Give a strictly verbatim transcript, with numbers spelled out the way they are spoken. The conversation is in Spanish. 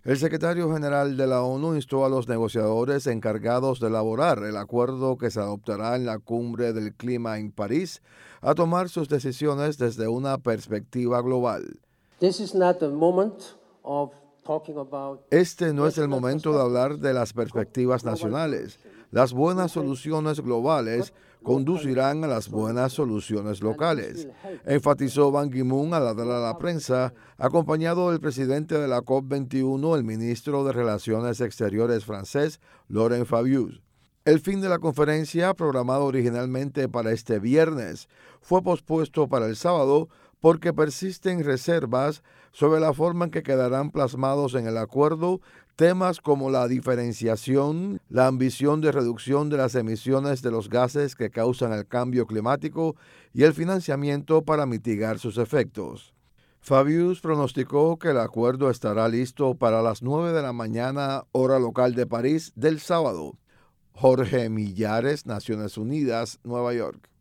El secretario general de la ONU instó a los negociadores encargados de elaborar el acuerdo que se adoptará en la cumbre del clima en París a tomar sus decisiones desde una perspectiva global. This is not the moment of talking about Este no es el national momento de hablar de las perspectivas nacionales. Las buenas soluciones globales conducirán a las buenas soluciones locales, enfatizó Ban Ki-moon al hablar a la prensa, acompañado del presidente de la COP veintiuno, el ministro de Relaciones Exteriores francés, Laurent Fabius. El fin de la conferencia, programado originalmente para este viernes, fue pospuesto para el sábado porque persisten reservas sobre la forma en que quedarán plasmados en el acuerdo temas como la diferenciación, la ambición de reducción de las emisiones de los gases que causan el cambio climático y el financiamiento para mitigar sus efectos. Fabius pronosticó que el acuerdo estará listo para las nueve de la mañana, hora local de París, del sábado. Jorge Millares, Naciones Unidas, Nueva York.